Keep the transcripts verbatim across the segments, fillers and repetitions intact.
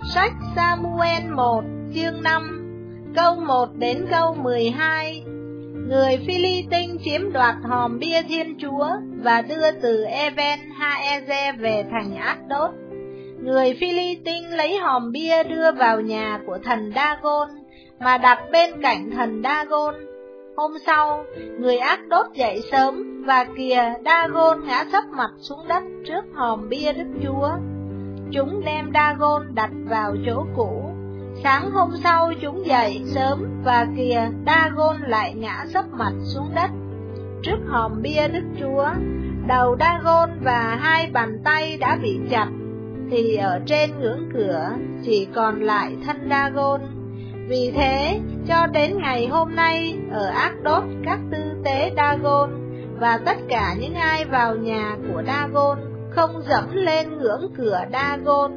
Sách Sa-mu-ên một chương năm câu một đến câu mười hai. Người Phi-li-tinh chiếm đoạt hòm bia Thiên Chúa và đưa từ Even-ha-e-ze về thành Át-đốt. Người Phi-li-tinh lấy hòm bia đưa vào nhà của thần Đa-gôn mà đặt bên cạnh thần Đa-gôn. Hôm sau, người Át-đốt dậy sớm và kìa Đa-gôn ngã sấp mặt xuống đất trước hòm bia Đức Chúa. Chúng đem Đa-gôn đặt vào chỗ cũ. Sáng hôm sau chúng dậy sớm và kìa Đa-gôn lại ngã sấp mặt xuống đất trước hòm bia Đức Chúa. Đầu Đa-gôn và hai bàn tay đã bị chặt, thì ở trên ngưỡng cửa chỉ còn lại thân Đa-gôn. Vì thế, cho đến ngày hôm nay, ở Át-đốt các tư tế Đa-gôn và tất cả những ai vào nhà của Đa-gôn không dẫm lên ngưỡng cửa Đa-gôn.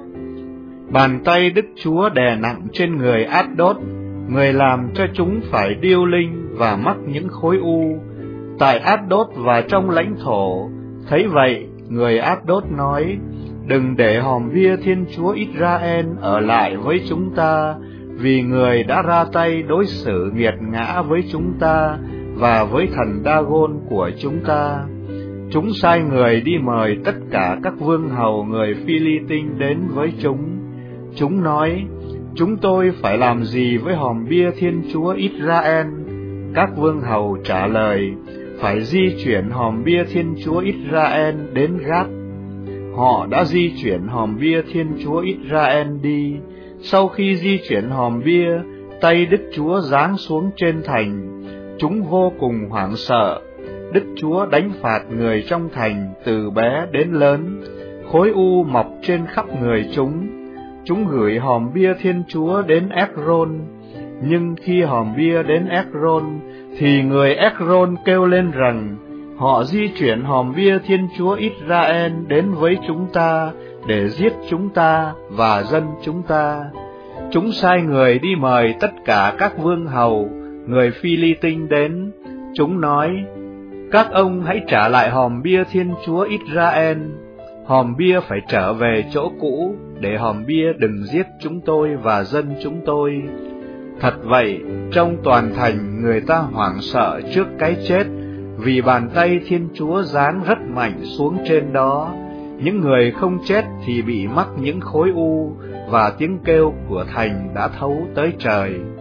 Bàn tay Đức Chúa đè nặng trên người Át-đốt, người làm cho chúng phải điêu linh và mắc những khối u tại Át-đốt và trong lãnh thổ. Thấy vậy, người Át-đốt nói: đừng để hòm bia Thiên Chúa Israel ở lại với chúng ta, vì người đã ra tay đối xử nghiệt ngã với chúng ta và với thần Đa-gôn của chúng ta. Chúng sai người đi mời tất cả các vương hầu người Phi-li-tinh đến với chúng. Chúng nói: chúng tôi phải làm gì với hòm bia Thiên Chúa Israel? Các vương hầu trả lời: phải di chuyển hòm bia Thiên Chúa Israel đến Gát. Họ đã di chuyển hòm bia Thiên Chúa Israel đi. Sau khi di chuyển hòm bia, tay Đức Chúa giáng xuống trên thành. Chúng vô cùng hoảng sợ. Đức Chúa đánh phạt người trong thành từ bé đến lớn. Khối u mọc trên khắp người chúng. Chúng gửi hòm bia Thiên Chúa đến Ekron. Nhưng khi hòm bia đến Ekron, thì người Ekron kêu lên rằng: họ di chuyển hòm bia Thiên Chúa Israel đến với chúng ta để giết chúng ta và dân chúng ta. Chúng sai người đi mời tất cả các vương hầu người Phi-li-tinh đến. Chúng nói: các ông hãy trả lại hòm bia Thiên Chúa Israel. Hòm bia phải trở về chỗ cũ, để hòm bia đừng giết chúng tôi và dân chúng tôi. Thật vậy, trong toàn thành người ta hoảng sợ trước cái chết, vì bàn tay Thiên Chúa giáng rất mạnh xuống trên đó. Những người không chết thì bị mắc những khối u, và tiếng kêu của thành đã thấu tới trời.